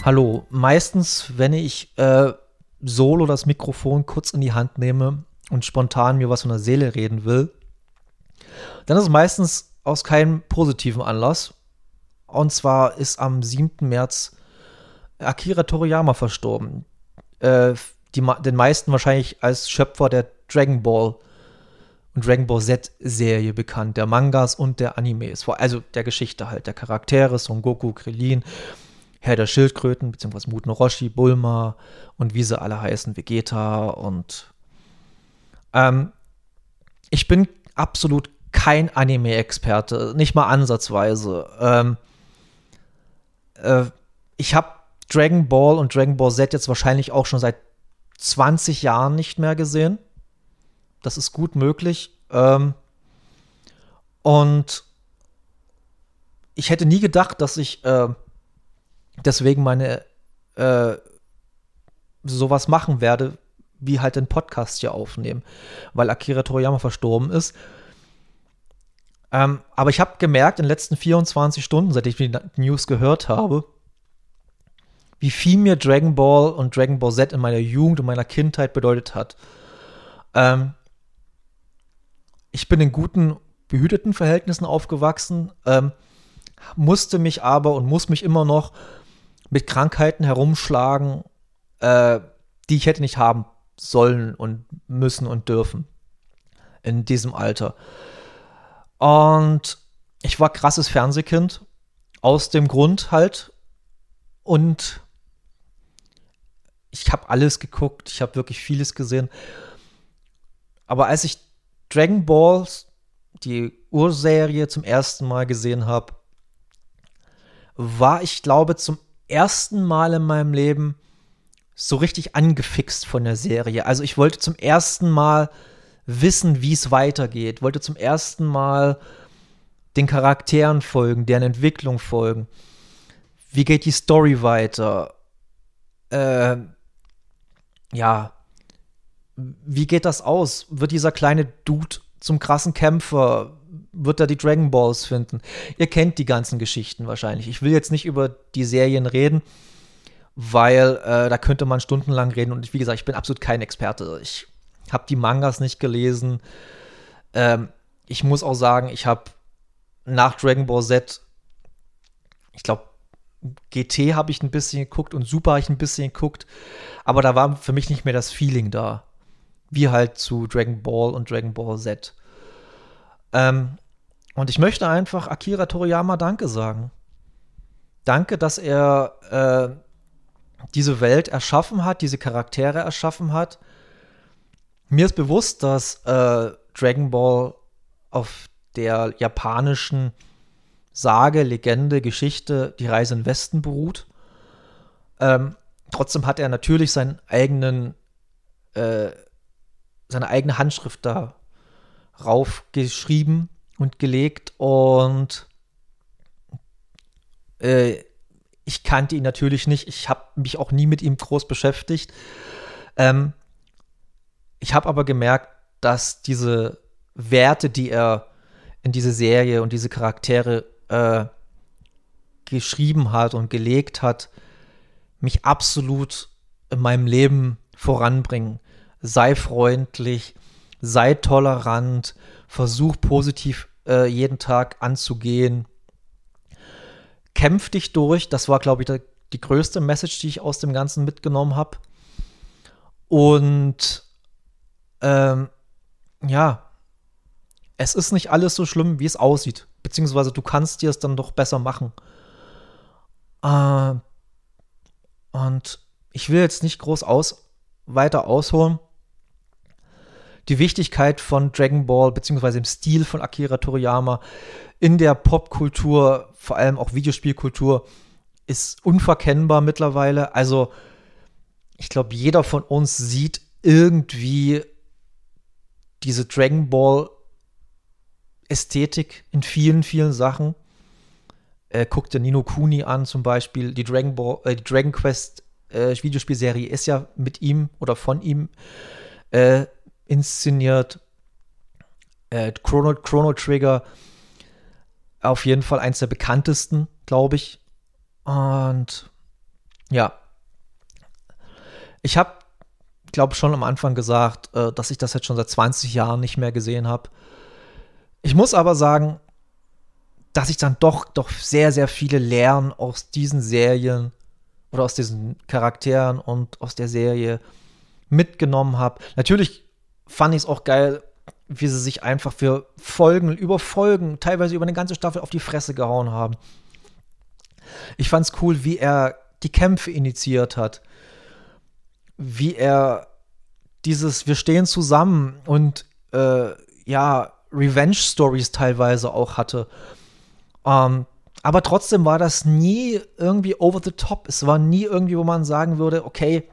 Hallo, meistens, wenn ich solo das Mikrofon kurz in die Hand nehme und spontan mir was von der Seele reden will, dann ist es meistens aus keinem positiven Anlass. Und zwar ist am 7. März Akira Toriyama verstorben. Den meisten wahrscheinlich als Schöpfer der Dragon Ball und Dragon Ball Z-Serie bekannt, der Mangas und der Animes. Also der Geschichte halt, der Charaktere, Son Goku, Krillin, Herr der Schildkröten, beziehungsweise Muten Roshi, Bulma und wie sie alle heißen, Vegeta und ich bin absolut kein Anime-Experte, nicht mal ansatzweise. Ich habe Dragon Ball und Dragon Ball Z jetzt wahrscheinlich auch schon seit 20 Jahren nicht mehr gesehen. Das ist gut möglich. Und ich hätte nie gedacht, dass ich deswegen meine sowas machen werde, wie halt den Podcast hier aufnehmen, weil Akira Toriyama verstorben ist. Aber ich habe gemerkt in den letzten 24 Stunden, seit ich die News gehört habe, wie viel mir Dragon Ball und Dragon Ball Z in meiner Jugend und meiner Kindheit bedeutet hat. Ich bin in guten, behüteten Verhältnissen aufgewachsen, musste mich aber und muss mich immer noch mit Krankheiten herumschlagen, die ich hätte nicht haben sollen und müssen und dürfen in diesem Alter. Und ich war krasses Fernsehkind, aus dem Grund halt. Und ich habe alles geguckt, ich habe wirklich vieles gesehen. Aber als ich Dragon Ball, die Urserie, zum ersten Mal gesehen habe, war ich, glaube, zum ersten Mal in meinem Leben so richtig angefixt von der Serie. Also ich wollte zum ersten Mal wissen, wie es weitergeht. Wollte zum ersten Mal den Charakteren folgen, deren Entwicklung folgen. Wie geht die Story weiter? Ja, wie geht das aus? Wird dieser kleine Dude zum krassen Kämpfer? Wird er die Dragon Balls finden? Ihr kennt die ganzen Geschichten wahrscheinlich. Ich will jetzt nicht über die Serien reden, weil da könnte man stundenlang reden. Und wie gesagt, ich bin absolut kein Experte. Ich habe die Mangas nicht gelesen. Ich muss auch sagen, ich habe nach Dragon Ball Z, ich glaube, GT habe ich ein bisschen geguckt und Super habe ich ein bisschen geguckt. Aber da war für mich nicht mehr das Feeling da. Wie halt zu Dragon Ball und Dragon Ball Z. Und ich möchte einfach Akira Toriyama Danke sagen. Danke, dass er diese Welt erschaffen hat, diese Charaktere erschaffen hat. Mir ist bewusst, dass Dragon Ball auf der japanischen Sage, Legende, Geschichte, die Reise in den Westen beruht. Trotzdem hat er natürlich seine eigene Handschrift da raufgeschrieben und gelegt und ich kannte ihn natürlich nicht. Ich habe mich auch nie mit ihm groß beschäftigt. Ich habe aber gemerkt, dass diese Werte, die er in diese Serie und diese Charaktere geschrieben hat und gelegt hat, mich absolut in meinem Leben voranbringen. Sei freundlich, sei tolerant, versuch positiv jeden Tag anzugehen. Kämpf dich durch, das war, glaube ich, die größte Message, die ich aus dem Ganzen mitgenommen habe. Und ja, es ist nicht alles so schlimm, wie es aussieht. Beziehungsweise du kannst dir es dann doch besser machen. Und ich will jetzt nicht groß weiter ausholen. Die Wichtigkeit von Dragon Ball, beziehungsweise im Stil von Akira Toriyama in der Popkultur, vor allem auch Videospielkultur, ist unverkennbar mittlerweile. Also, ich glaube, jeder von uns sieht irgendwie diese Dragon Ball Ästhetik in vielen, vielen Sachen. Guckt dir Ni no Kuni an zum Beispiel. Die Dragon Quest Videospielserie ist ja mit ihm oder von ihm inszeniert. Chrono Trigger auf jeden Fall eins der bekanntesten, glaube ich. Und Ja, ich habe, glaube schon am Anfang gesagt, dass ich das jetzt schon seit 20 Jahren nicht mehr gesehen habe. Ich muss aber sagen, dass ich dann doch sehr, sehr viele Lehren aus diesen Serien oder aus diesen Charakteren und aus der Serie mitgenommen habe. Natürlich fand ich es auch geil, wie sie sich einfach für Folgen über Folgen, teilweise über eine ganze Staffel auf die Fresse gehauen haben. Ich fand es cool, wie er die Kämpfe initiiert hat, wie er dieses wir stehen zusammen und ja, Revenge-Stories teilweise auch hatte. Aber trotzdem war das nie irgendwie over the top. Es war nie irgendwie, wo man sagen würde, okay,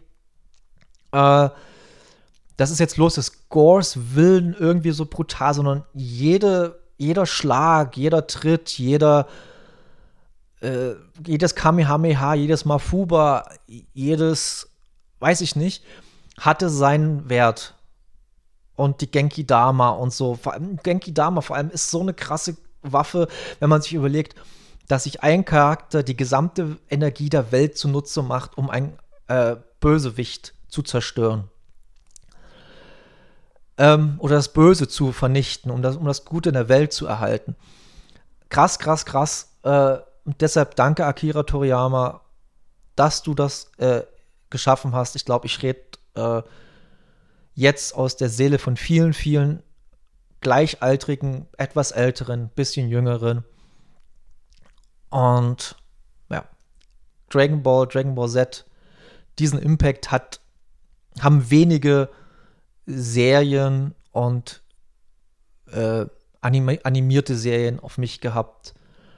das ist jetzt los des Gores Willen irgendwie so brutal, sondern jeder Schlag, jeder Tritt, jedes Kamehameha, jedes Mafuba, jedes, weiß ich nicht, hatte seinen Wert. Und die Genki Dama und so. Vor allem Genki Dama vor allem ist so eine krasse Waffe, wenn man sich überlegt, dass sich ein Charakter die gesamte Energie der Welt zunutze macht, um einen Bösewicht zu zerstören. Oder das Böse zu vernichten, um das Gute in der Welt zu erhalten. Krass, krass, krass. Und deshalb danke Akira Toriyama, dass du das geschaffen hast. Ich glaube, ich rede jetzt aus der Seele von vielen, vielen gleichaltrigen, etwas älteren, bisschen jüngeren. Und ja, Dragon Ball Z, diesen Impact haben wenige Serien und animierte Serien auf mich gehabt.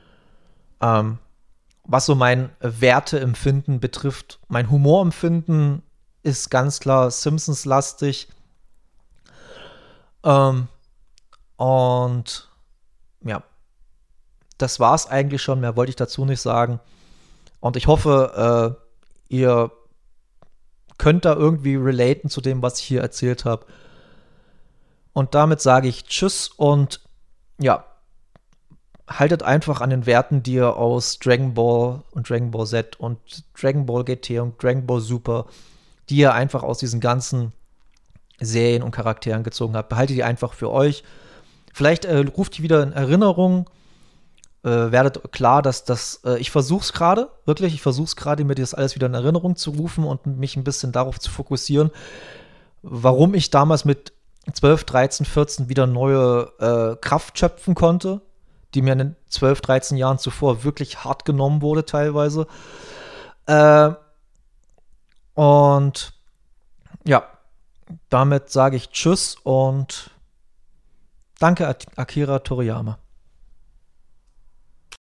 Was so mein Werteempfinden betrifft, mein Humorempfinden ist ganz klar Simpsons-lastig. Und ja, das war's eigentlich schon. Mehr wollte ich dazu nicht sagen. Und ich hoffe, ihr könnt da irgendwie relaten zu dem, was ich hier erzählt habe. Und damit sage ich Tschüss und ja, haltet einfach an den Werten, die ihr aus Dragon Ball und Dragon Ball Z und Dragon Ball GT und Dragon Ball Super, die ihr einfach aus diesen ganzen Serien und Charakteren gezogen habt. Behaltet die einfach für euch. Vielleicht ruft die wieder in Erinnerung. Werdet klar, dass ich versuche es gerade, wirklich, mir das alles wieder in Erinnerung zu rufen und mich ein bisschen darauf zu fokussieren, warum ich damals mit 12, 13, 14 wieder neue Kraft schöpfen konnte, die mir in den 12, 13 Jahren zuvor wirklich hart genommen wurde teilweise. Und ja, damit sage ich Tschüss und danke Akira Toriyama.